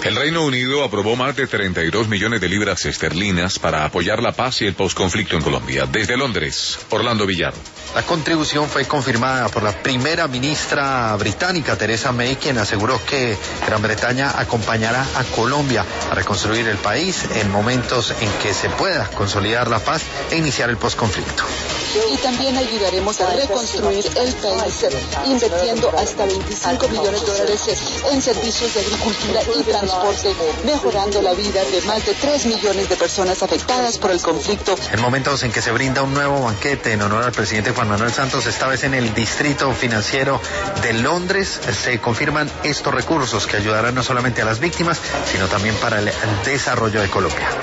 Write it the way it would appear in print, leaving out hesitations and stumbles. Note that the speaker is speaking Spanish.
El Reino Unido aprobó más de 32 millones de libras esterlinas para apoyar la paz y el posconflicto en Colombia. Desde Londres, Orlando Villar. La contribución fue confirmada por la primera ministra británica, Theresa May, quien aseguró que Gran Bretaña acompañará a Colombia a reconstruir el país en momentos en que se pueda consolidar la paz e iniciar el posconflicto. Y también ayudaremos a reconstruir el país, invirtiendo hasta $25 millones en servicios de agricultura y transporte, mejorando la vida de más de 3 millones de personas afectadas por el conflicto. En momentos en que se brinda un nuevo banquete en honor al presidente Juan Manuel Santos, esta vez en el Distrito Financiero de Londres, se confirman estos recursos que ayudarán no solamente a las víctimas, sino también para el desarrollo de Colombia.